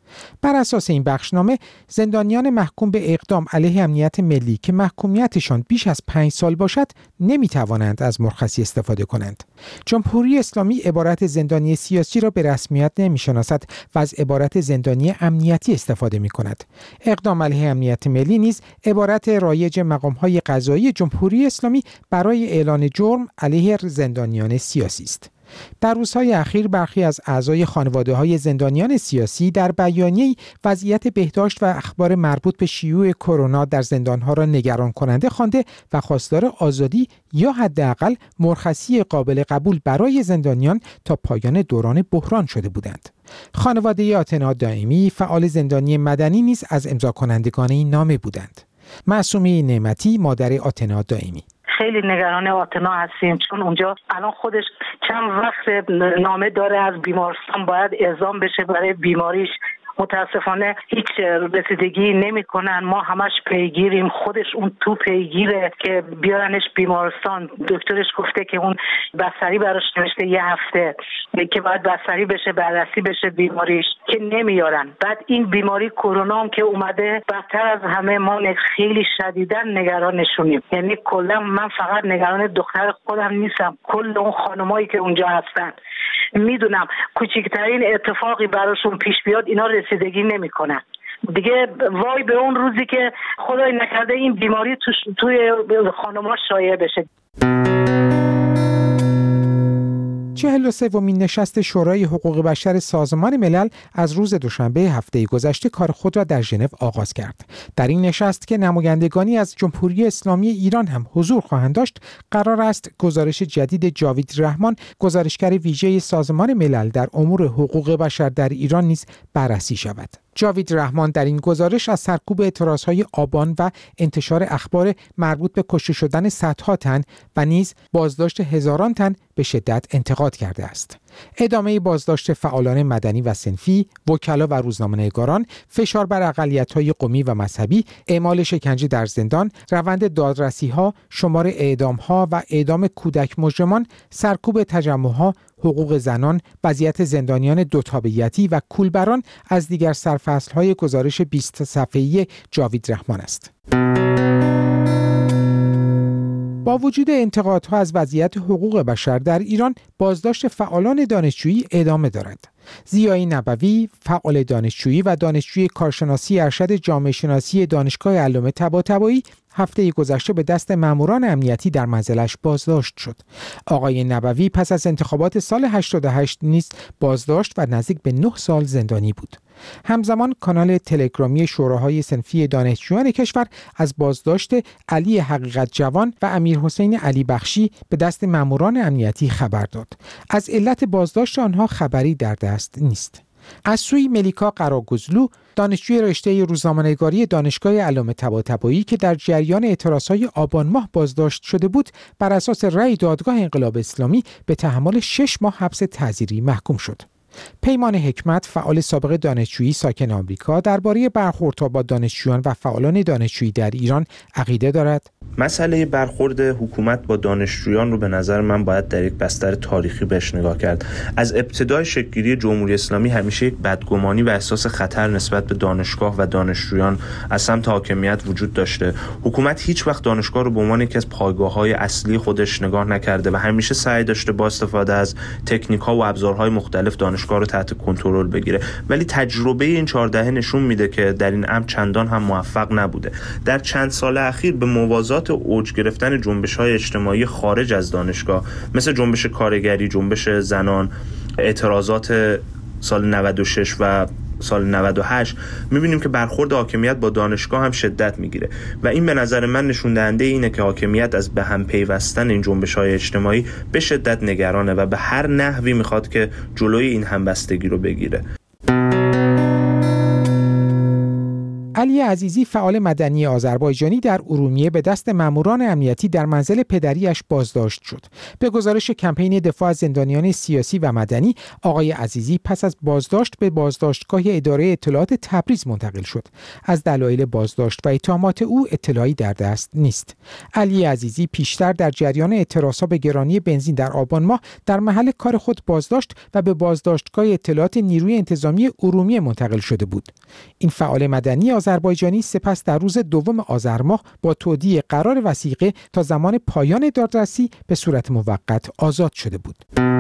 بر اساس این بخشنامه زندانیان محکوم به اقدام علیه امنیت ملی که محکومیتشان بیش از پنج سال باشد نمیتوانند از مرخصی استفاده کنند. جمهوری اسلامی عبارت زندانی سیاسی را به رسمیت نمیشناسد و از عبارت زندانی امنیتی استفاده میکند. اقدام علیه امنیت ملی نیز عبارت رایج مقام‌های قضایی جمهوری اسلامی برای اعلان جرم علیه زندانیان سیاسی است. در روزهای اخیر برخی از اعضای خانواده‌های زندانیان سیاسی در بیانیه‌ای وضعیت بهداشت و اخبار مربوط به شیوع کرونا در زندان‌ها را نگران کننده خوانده و خواستار آزادی یا حداقل مرخصی قابل قبول برای زندانیان تا پایان دوران بحران شده بودند. خانواده آتنا دائمی فعال زندانی مدنی نیز از امضا کنندگان این نامه بودند. معصومه نعمتی مادر آتنا دائمی: خیلی نگران آتنا هستیم، چون اونجا الان خودش چند وقت نامه داره از بیمارستان باید اعزام بشه برای بیماریش. متاسفانه هیچ رسیدگی نمی‌کنن. ما همش پیگیریم، خودش اون تو پیگیره که بیارنش بیمارستان. دکترش گفته که اون بستری براش نوشته یه هفته که باید بستری بشه، بررسی بشه بیماریش، که نمیارن. بعد این بیماری کرونا هم که اومده بدتر از همه. ما خیلی شدیداً نگرانشونیم. یعنی کلا من فقط نگران دختر خودم نیستم، کل اون خانمایی که اونجا هستن. میدونم کوچکترین اتفاقی براشون پیش بیاد اینا رسیدگی نمیکنن دیگه. وای به اون روزی که خدای نکرده این بیماری تو توی خانم‌ها شایع بشه. چهل و سومین نشست شورای حقوق بشر سازمان ملل از روز دوشنبه هفته گذشته کار خود را در ژنو آغاز کرد. در این نشست که نمایندگانی از جمهوری اسلامی ایران هم حضور خواهند داشت، قرار است گزارش جدید جاوید رحمان، گزارشگر ویژه سازمان ملل در امور حقوق بشر در ایران نیز بررسی شود. جاوید رحمان در این گزارش از سرکوب اعتراضهای آبان و انتشار اخبار مربوط به کشته شدن صدها تن و نیز بازداشت هزاران تن به شدت انتقاد کرده است. ادامه بازداشت فعالان مدنی و صنفی، وکلا و روزنامه‌نگاران، فشار بر اقلیت‌های قومی و مذهبی، اعمال شکنجه در زندان، روند دادرسی‌ها، شمار اعدام‌ها و اعدام کودک مجرمان، سرکوب تجمع‌ها، حقوق زنان، وضعیت زندانیان دوتابعیتی و کولبران از دیگر سرفصل‌های گزارش بیست صفحه‌ای جاوید رحمان است. با وجود انتقادها از وضعیت حقوق بشر در ایران، بازداشت فعالان دانشجویی ادامه دارد. ضیای نبوی، فعال دانشجویی و دانشجوی کارشناسی ارشد جامعه شناسی دانشگاه علامه طباطبایی هفته گذشته به دست ماموران امنیتی در منزلش بازداشت شد. آقای نبوی پس از انتخابات سال هشتاد و هشت نیز بازداشت و نزدیک به نه سال زندانی بود. همزمان کانال تلگرامی شوراهای صنفی دانشجویان کشور از بازداشت علی حقیقت جوان و امیر حسین علی بخشی به دست ماموران امنیتی خبر داد. از علت بازداشت آنها خبری در دست نیست. از سوی ملیکا قراگزلو، دانشجوی رشته روزنامه‌نگاری دانشگاه علامه طباطبایی که در جریان اعتراضهای آبان ماه بازداشت شده بود، بر اساس رأی دادگاه انقلاب اسلامی به تحمل شش ماه حبس تعزیری محکوم شد. پیمان حکمت، فعال سابق دانشجویی ساکن آمریکا، درباره برخوردها با دانشجویان و فعالان دانشجویی در ایران عقیده دارد. مسئله برخورد حکومت با دانشجویان رو به نظر من باید در یک بستر تاریخی بهش نگاه کرد. از ابتدای شکل‌گیری جمهوری اسلامی همیشه یک بدگمانی و احساس خطر نسبت به دانشگاه و دانشجویان از سمت حاکمیت وجود داشته. حکومت هیچ وقت دانشگاه رو به عنوان یکی از پایگاه‌های اصلی خودش نگاه نکرده و همیشه سعی داشته با استفاده از تکنیک‌ها و ابزارهای مختلف دانشگاه رو تحت کنترل بگیره. ولی تجربه این چهار دهه نشون میده که در این امر چندان هم موفق نبوده. در چند سال اخیر به موازات اوج گرفتن جنبش‌های اجتماعی خارج از دانشگاه مثل جنبش کارگری، جنبش زنان، اعتراضات سال نود و شش و سال نود و هشت می‌بینیم که برخورد حاکمیت با دانشگاه هم شدت میگیره و این به نظر من نشون دهنده اینه که حاکمیت از به هم پیوستن این جنبش‌های اجتماعی به شدت نگرانه و به هر نحوی میخواد که جلوی این همبستگی رو بگیره. علی عزیزی فعال مدنی آذربایجانی در ارومیه به دست ماموران امنیتی در منزل پدریش بازداشت شد. به گزارش کمپین دفاع از زندانیان سیاسی و مدنی، آقای عزیزی پس از بازداشت به بازداشتگاه اداره اطلاعات تبریز منتقل شد. از دلایل بازداشت و اتهامات او اطلاعی در دست نیست. علی عزیزی پیشتر در جریان اعتراضها به گرانی بنزین در آبان ماه در محل کار خود بازداشت و به بازداشتگاه اطلاعات نیروی انتظامی ارومیه منتقل شده بود. این فعال مدنی آذربایجانی سپس در روز دوم آذر ماه با تودیع قرار وثیقه تا زمان پایان دادرسی به صورت موقت آزاد شده بود.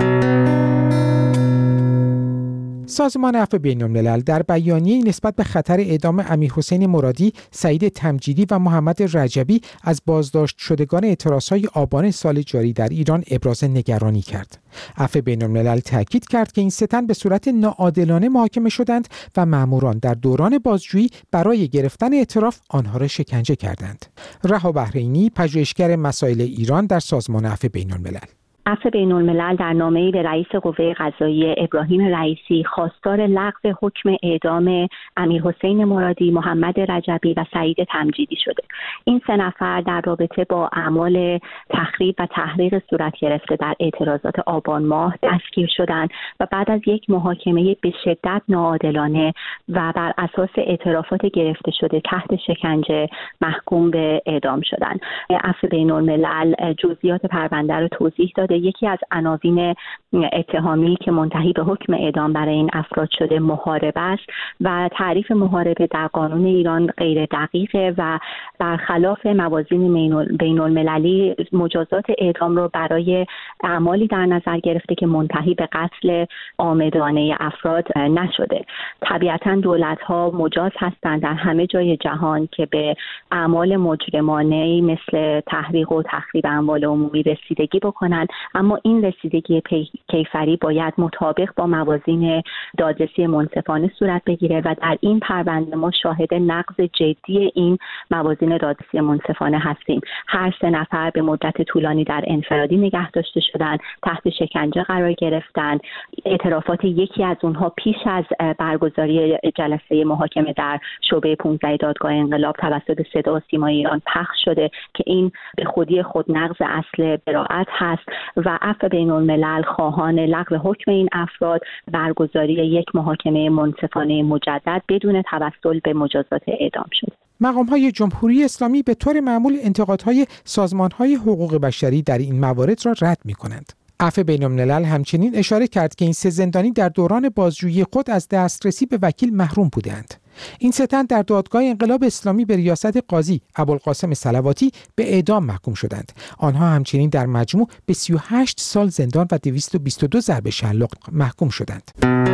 سازمان عفو بین‌الملل در بیانیه‌ای نسبت به خطر اعدام امیرحسین مرادی، سعید تمجیدی و محمد رجبی از بازداشت شدگان اعتراضهای آبان سال جاری در ایران ابراز نگرانی کرد. عفو بین‌الملل تاکید کرد که این سه تن به صورت ناعادلانه محاکمه شدند و ماموران در دوران بازجویی برای گرفتن اعتراف آنها را شکنجه کردند. رها بحرینی، پژوهشگر مسائل ایران در سازمان عفو بین‌الملل: عفو بین‌الملل در نامه‌ای به رئیس قوه قضاییه ابراهیم رئیسی خواستار لغو حکم اعدام امیرحسین مرادی، محمد رجبی و سعید تمجیدی شده. این سه نفر در رابطه با اعمال تخریب و تحریق صورت گرفته در اعتراضات آبان ماه دستگیر شدند و بعد از یک محاکمه به شدت ناعادلانه و بر اساس اعترافات گرفته شده تحت شکنجه محکوم به اعدام شدند. عفو بین‌الملل جزئیات پرونده را توضیح داده. یکی از عناوین اتهامی که منتهی به حکم اعدام برای این افراد شده محاربه است و تعریف محاربه در قانون ایران غیر دقیقه و برخلاف موازین بین المللی مجازات اعدام رو برای اعمالی در نظر گرفته که منتهی به قتل عامدانه افراد نشده. طبیعتاً دولت‌ها مجاز هستند در همه جای جهان که به اعمال مجرمانه مثل تحریق و تخریب اموال عمومی رسیدگی بکنند، اما این رسیدگی کیفری باید مطابق با موازین دادرسی منصفانه صورت بگیره و در این پرونده ما شاهد نقض جدی این موازین دادرسی منصفانه هستیم. هر سه نفر به مدت طولانی در انفرادی نگه داشته شدند، تحت شکنجه قرار گرفتند. اعترافات یکی از اونها پیش از برگزاری جلسه محاکمه در شعبه پانزده دادگاه انقلاب توسط صدا و سیما ایران پخش شده که این به خودی خود نقض اصل براءت هست و عفو بین‌الملل خواهان لغو حکم این افراد، برگزاری یک محاکمه منصفانه مجدد بدون توسل به مجازات اعدام شد. مقام‌های جمهوری اسلامی به طور معمول انتقادهای سازمان‌های حقوق بشری در این موارد را رد می‌کنند. عفو بین‌الملل همچنین اشاره کرد که این سه زندانی در دوران بازجویی خود از دسترسی به وکیل محروم بودند. این سه تن در دادگاه انقلاب اسلامی به ریاست قاضی ابوالقاسم صلواتی به اعدام محکوم شدند. آنها همچنین در مجموع به سی و هشت سال زندان و دویست و بیست و دو ضرب شلاق محکوم شدند.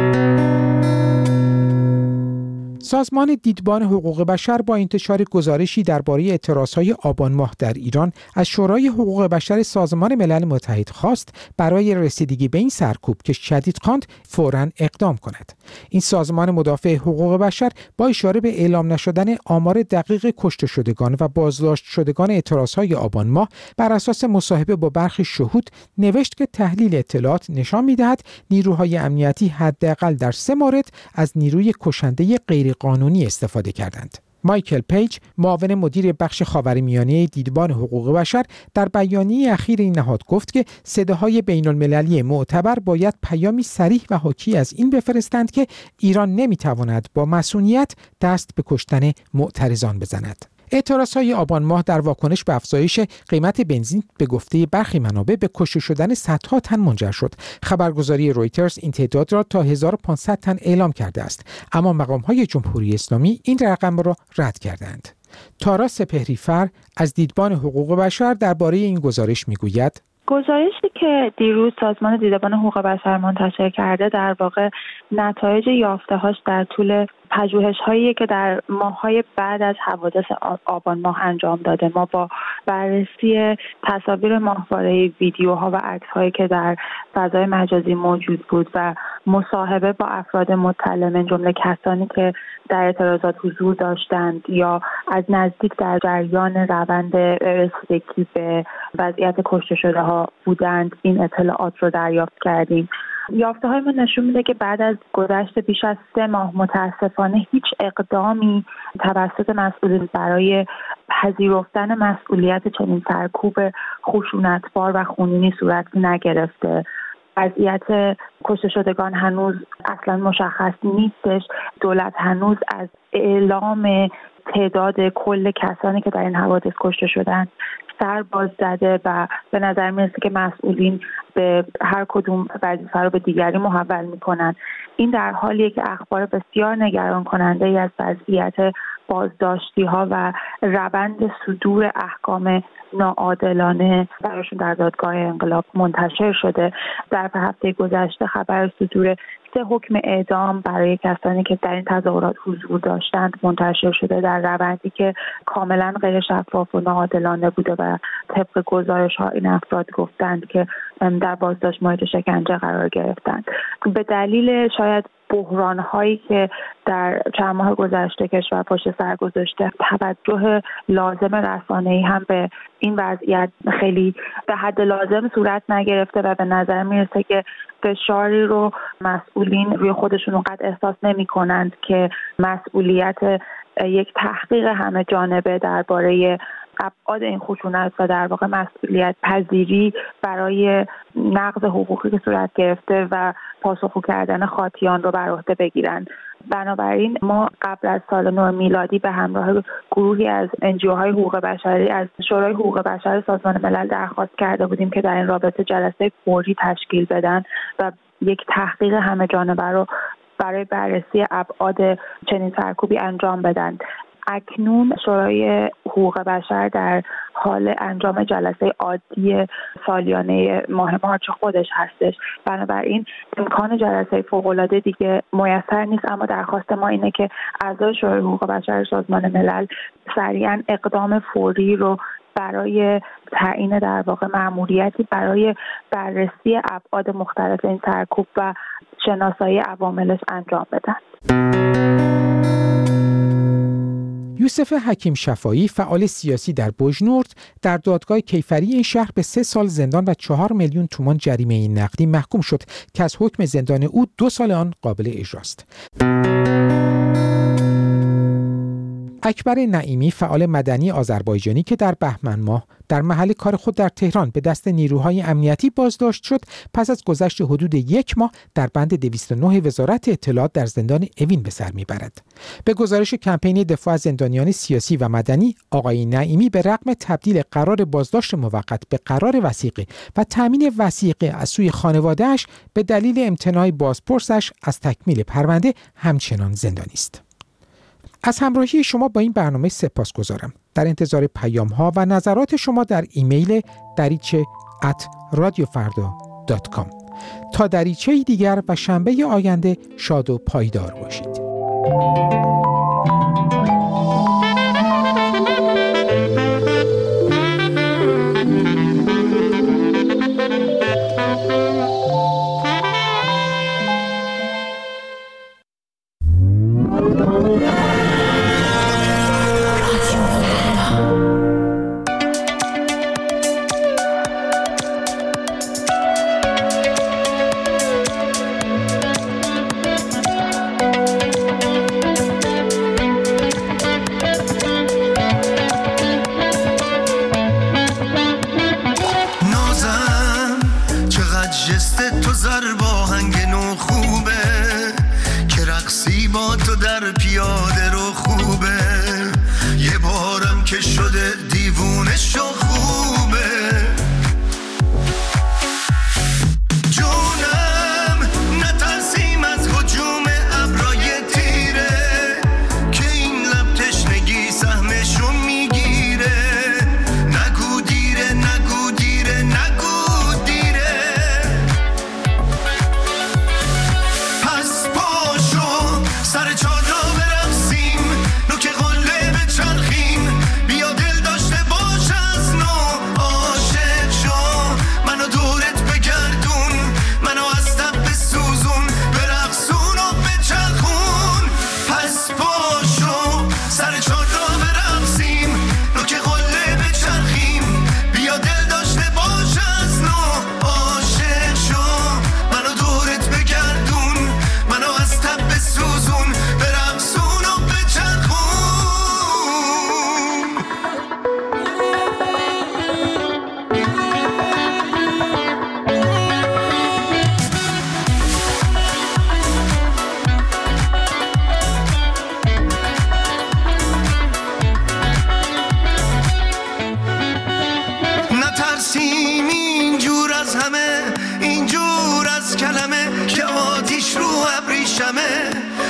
سازمان دیدبان حقوق بشر با انتشار گزارشی درباره اعتراضهای آبان ماه در ایران از شورای حقوق بشر سازمان ملل متحد خواست برای رسیدگی به این سرکوب که شدید خواند فوراً اقدام کند. این سازمان مدافع حقوق بشر با اشاره به اعلام نشدن آمار دقیق کشته شدگان و بازداشت شدگان اعتراضهای آبان ماه بر اساس مصاحبه با برخی شهود نوشت که تحلیل اطلاعات نشان می‌دهد نیروهای امنیتی حداقل در سه مورد از نیروی کشنده غیر قانونی استفاده کردند. مایکل پیج، معاون مدیر بخش خاورمیانه دیدبان حقوق بشر، در بیانیه اخیر این نهاد گفت که صداهای بین‌المللی معتبر باید پیامی صریح و حاکی از این بفرستند که ایران نمیتواند با مصونیت دست به کشتن معترضان بزند. اعتراضهای آبان ماه در واکنش به افزایش قیمت بنزین به گفته برخی منابع به کشته شدن صدها تن منجر شد. خبرگزاری رویترز این تعداد را تا هزار و پانصد تن اعلام کرده است، اما مقام‌های جمهوری اسلامی این رقم را رد کردند. تارا سپهری‌فر از دیدبان حقوق بشر درباره این گزارش میگوید: گزارشی که دیروز سازمان دیدبان حقوق بشر منتشر کرده در واقع نتایج یافته‌هاش در طول پژوهش‌هایی که در ماه‌های بعد از حوادث آبان ماه انجام داده. ما با بررسی تصاویر ماهواره، ویدیوها و عکس‌هایی که در فضای مجازی موجود بود و مصاحبه با افراد مطلع من جمله کسانی که در اعتراضات حضور داشتند یا از نزدیک در جریان روند رسیدگی به وضعیت کشته شده ها بودند، این اطلاعات رو دریافت کردیم یافته های ما نشون میده که بعد از گذشت بیش از سه ماه متاسفانه هیچ اقدامی توسط مسئولین برای پذیرفتن مسئولیت چنین سرکوب خشونتبار و خونینی صورت نگرفته. وضعیت کشته شدگان هنوز اصلا مشخص نیستش. دولت هنوز از اعلام تعداد کل کسانی که در این حوادث کشته شدند سر باز زده و به نظر میرسه که مسئولین به هر کدوم وظیفه رو به دیگری محول میکنن. این در حالیه که اخبار بسیار نگران کننده ای از وضعیت بازداشتی ها و روند صدور احکام ناعادلانه براشون در دادگاه انقلاب منتشر شده. در هفته گذشته خبر صدور سه حکم اعدام برای کسانی که در این تظاهرات حضور داشتند منتشر شده، در روندی که کاملا غیر شفاف و ناعادلانه بوده و طبق گزارش ها این افراد گفتند که در بازداشت مورد شکنجه قرار گرفتند. به دلیل شاید بحران هایی که در چند ماه گذشته کشور پشت سر گذاشته، توجه لازم رسانه‌ای هم به این وضعیت خیلی به حد لازم صورت نگرفته و به نظر میرسه که فشاری رو مسئولین روی خودشون اونقدر احساس نمی کنند که مسئولیت یک تحقیق همه جانبه درباره ابعاد این خشونت و در واقع مسئولیت پذیری برای نقض حقوقی که صورت گرفته و پاسخگو کردن خاطیان رو بر عهده بگیرن. بنابراین ما قبل از سال نو میلادی به همراه گروهی از انجیوهای حقوق بشری از شورای حقوق بشر سازمان ملل درخواست کرده بودیم که در این رابطه جلسه فوری تشکیل بدن و یک تحقیق همه جانبه رو برای بررسی ابعاد چنین سرکوبی انجام بدن. اکنون شورای حقوق بشر در حال انجام جلسه عادی سالیانه ماه مارچ خودش هستش. بنابراین امکان جلسه فوق‌العاده دیگه میسر نیست، اما درخواست ما اینه که اعضای شورای حقوق بشر سازمان ملل سریعاً اقدام فوری رو برای تعیین در واقع مأموریتی برای بررسی ابعاد مختلف این سرکوب و شناسایی عواملش انجام بدن. یوسف حکیم شفایی، فعال سیاسی در بوجنورد، در دادگاه کیفری این شهر به سه سال زندان و چهار میلیون تومان جریمه نقدی محکوم شد که از حکم زندان او دو سال آن قابل اجراست. اکبر نعیمی، فعال مدنی آذربایجانی که در بهمن ماه در محل کار خود در تهران به دست نیروهای امنیتی بازداشت شد، پس از گذشت حدود یک ماه در بند دویست و نه وزارت اطلاعات در زندان اوین به سر میبرد. به گزارش کمپین دفاع از زندانیان سیاسی و مدنی، آقای نعیمی به رغم تبدیل قرار بازداشت موقت به قرار وثیقه و تامین وثیقه از سوی خانواده‌اش به دلیل امتناع بازپرسش از تکمیل پرونده همچنان زندانی است. از همراهی شما با این برنامه سپاسگزارم. در انتظار پیام ها و نظرات شما در ایمیل دریچه ات رادیو فردا دات کام. تا دریچه دیگر و شنبه آینده شاد و پایدار باشید.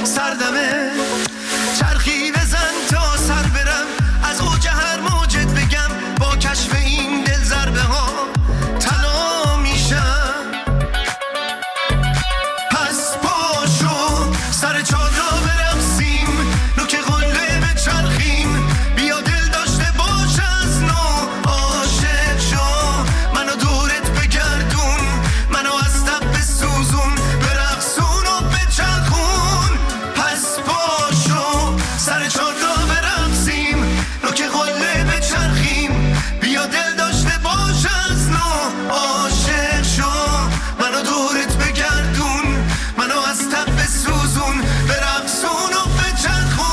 سردمه چرخی بزن تا سر برم از اوج هر موجت بگم با کشف این دل ضربه ها تلا میشم پس پاشو سر چادر برقصیم نوک قله بچرخیم بیا دل داشته باش از نو عاشق شو منو دورت بگردون منو از تب بسوزون برقصون و بچرخون پس پاشو سر چادر برقصیم نوک قله بچرخیم بیا دل داشته باش از نو عاشق شو منو دورت بگردون منو از تب بسوزون برقصون و بچرخون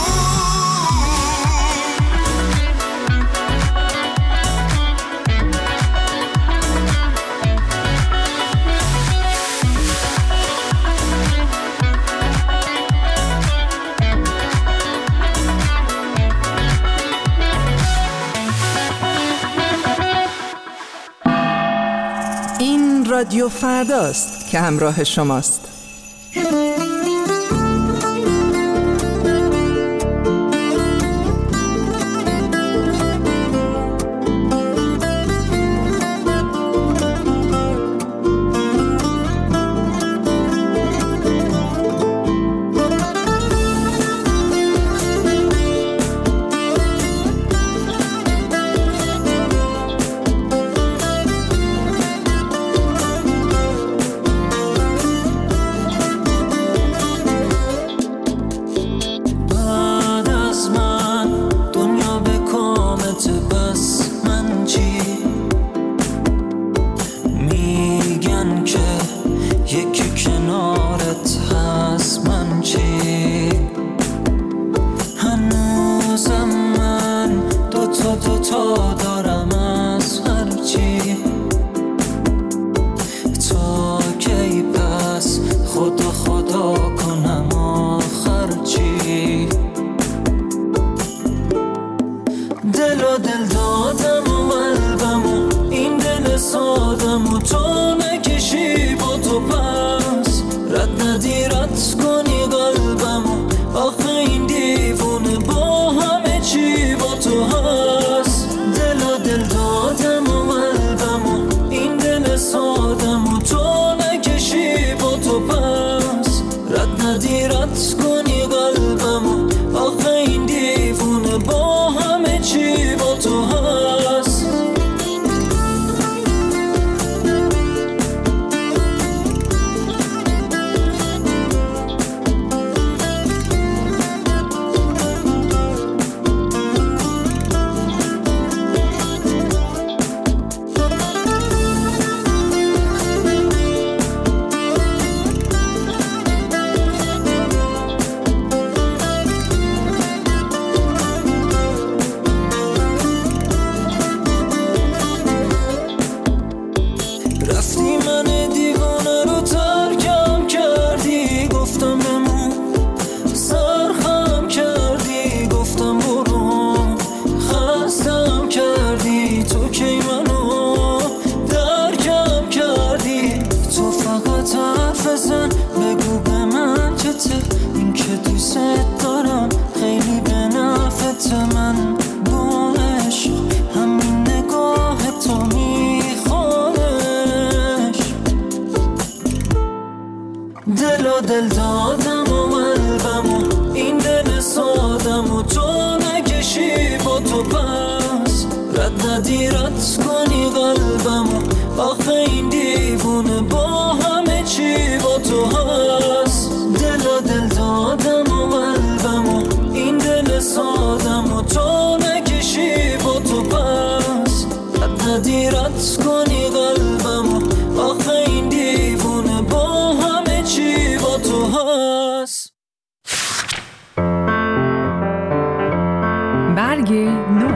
این رادیو فرداست که همراه شماست. دل دادم و قلبم و این دل سادم و تو نکشی با تو پس رد ندی رد کنی قلبم و آخه این دیوونه با همه چی با تو هست دل و دل دادم و قلبم و این دل سادم و تو نکشی با تو پس رد ندی رد کنی قلبم و آخه این دیوونه با همه چی با تو هست. برگ نو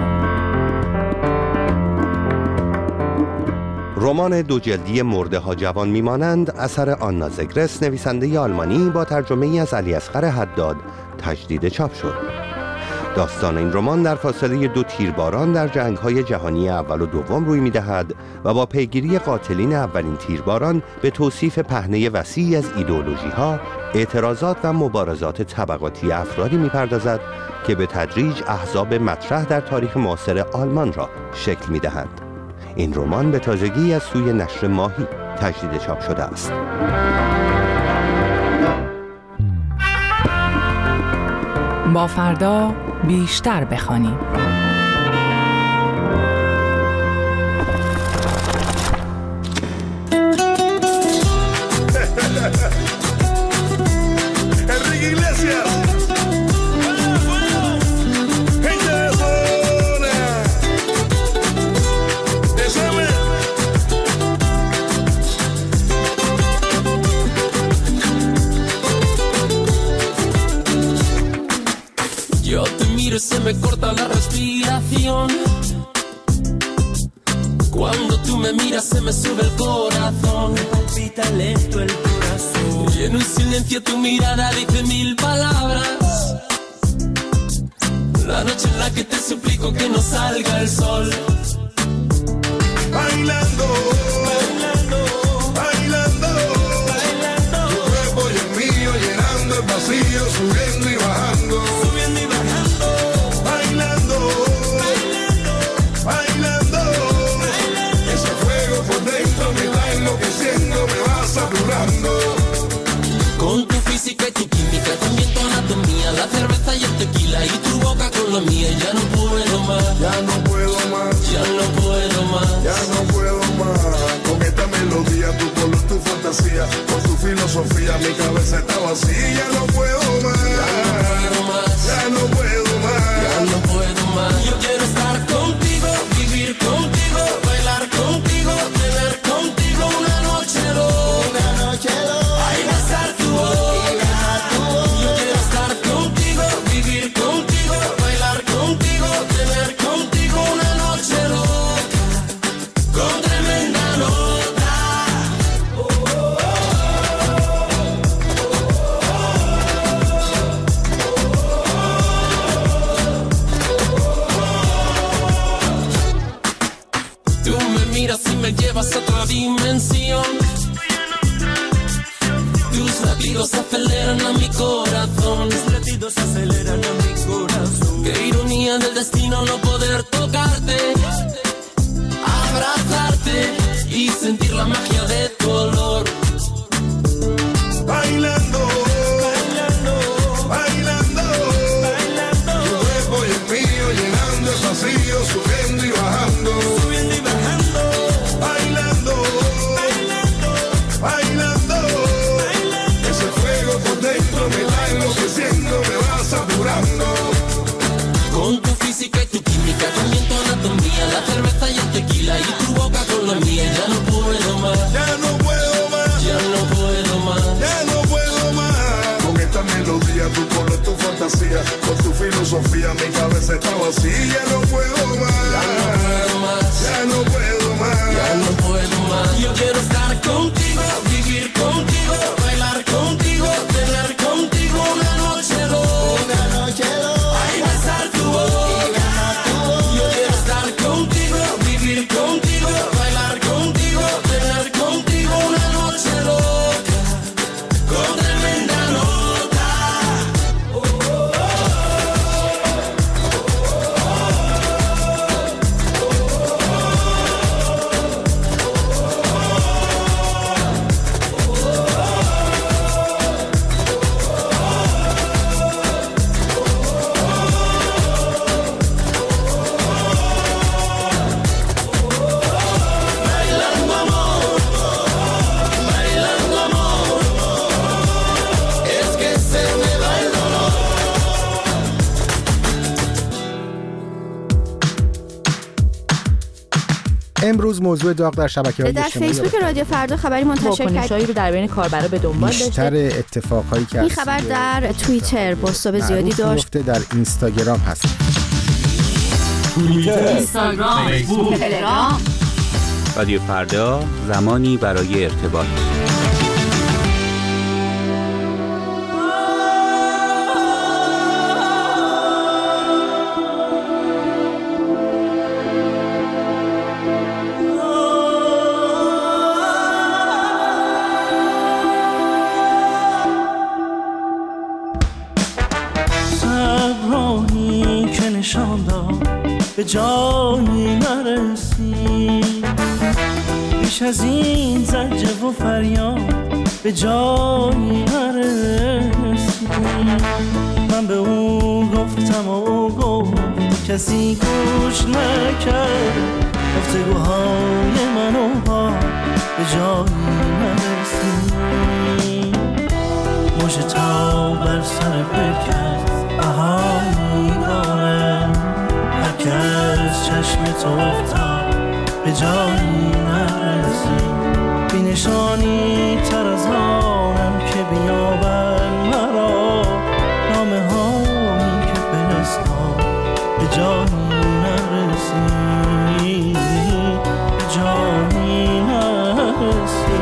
رمان دو جلدی مرده ها جوان میمانند اثر آنا زگرس نویسنده آلمانی با ترجمه ای از علی اصغر حداد تجدید چاپ شد. داستان این رمان در فاصله دو تیرباران در جنگ‌های جهانی اول و دوم روی می‌دهد و با پیگیری قاتلین اولین تیرباران به توصیف پهنه وسیعی از ایدئولوژی‌ها، اعتراضات و مبارزات طبقاتی افرادی می‌پردازد که به تدریج احزاب مطرح در تاریخ معاصر آلمان را شکل می‌دهند. این رمان به تازگی از سوی نشر ماهی تجدید چاپ شده است. با فردا بیشتر بخوانیم. Se me corta la respiración. Cuando tú me miras se me sube el corazón. Me palpita lento el corazón. Y en un silencio tu mirada dice mil palabras. La noche en la que te suplico que no salga el sol. Bailando, bailando, bailando, bailando. Tu cuerpo y el mío llenando el vacío, subiendo y bajando. Subiendo y bajando. Con tu física y tu química, también tu anatomía, la cerveza y el tequila y tu boca con la mía. Ya no puedo más, ya no puedo más, ya no puedo más, ya no puedo más. Con esta melodía, tu color, tu fantasía, con tu filosofía, mi cabeza está vacía. Ya no puedo más, ya no puedo más, ya no puedo más, ya no puedo más. Yo quiero estar contigo, vivir contigo, bailar contigo, tener contigo una noche loca, una noche loca. Ay, besar tu boca. Yo quiero estar contigo, vivir contigo, bailar contigo, tener contigo una noche loca, con tremenda nota. Oh, oh, oh. Tú me miras y me llevas a otra dimensión. Tus latidos aceleran a mi corazón. Tus latidos aceleran a mi corazón. Qué ironía del destino no poder tocarte, abrazarte y sentir la magia de tu olor. Bailando, bailando, bailando, bailando. Tu cuerpo y el mío llenando el vacío, subiendo y bajando, subiendo y bajando. Bailando, bailando, bailando. Ese fuego por dentro me va enloqueciendo, me va saturando. Con tu física y tu química, también tu anatomía, la cerveza y el tequila y tu boca con la mía. Ya no puedo más, ya no puedo más, ya no puedo más, ya no puedo más. Con esta melodía, tu color, tu fantasía, con tu filosofía, mi cabeza está vacía. Ya no puedo más, ya no puedo más, ya no puedo más, ya no puedo más. Yo quiero estar contigo, vivir contigo, bailar contigo, tener contigo una noche loca, una noche loca. Ay, besar tu boca. Yo quiero estar contigo, vivir contigo, bailar contigo, tener contigo una noche loca, con tremenda nota. Oh, oh, oh. امروز موضوع داغ در شبکه‌های در اجتماعی فیسبوک رادیو فردا خبری منتشر کرد رو در بین کاربرا به دنبال داشته. بیشتر اتفاقایی که این خبر در توییتر پست‌های زیادی داشت. در اینستاگرام هست. توییتر، اینستاگرام، فیسبوک، تلگرام. رادیو فردا، زمانی برای ارتباط. صبرانی که نشان داد به جایی نرسی، بیش از این زجه و فریاد به جایی نرسی. من به او گفتم و او گفت کسی گوش نکرد، گفتگوهای من و با به جایی نرسی. موج تا بر سر پیکرد بهایی داره، هر که از چشم تو افتاد به جایی نرسی. بی نشانی تر از آنم که بیابن مرا، نامه هایی که فرستاد به جایی نرسی، به جایی نرسی.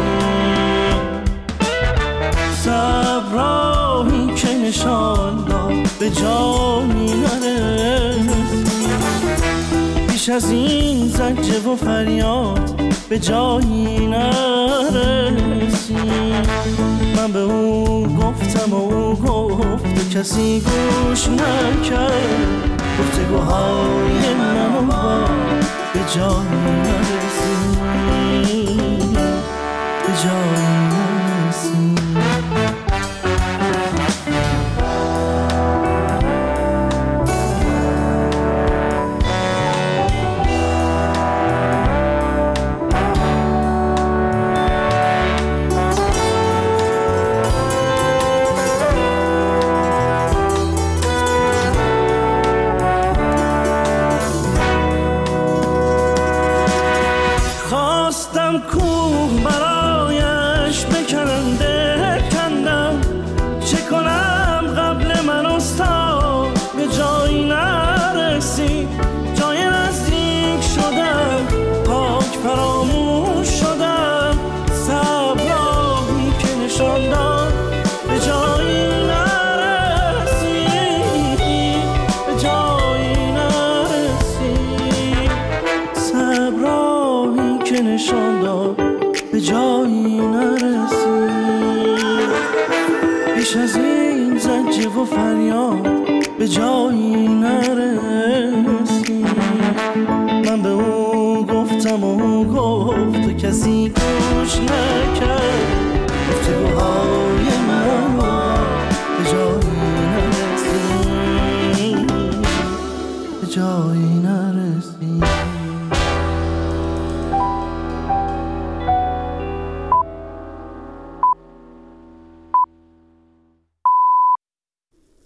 صبرایی که نشان داد به جایی نرسی، بیش از این زجه و فریاد به جایی نرسی. من به او گفتم و او گفت کسی گوش نکرد، گفتگوهای من و با به جایی نرسی، به جایی نرسی. نشان داد به جایی نرسی، بیش از این زجه و فریاد به جایی نرسی. من به او گفتم و او گفت کسی گوش نکرد، گفتگوهای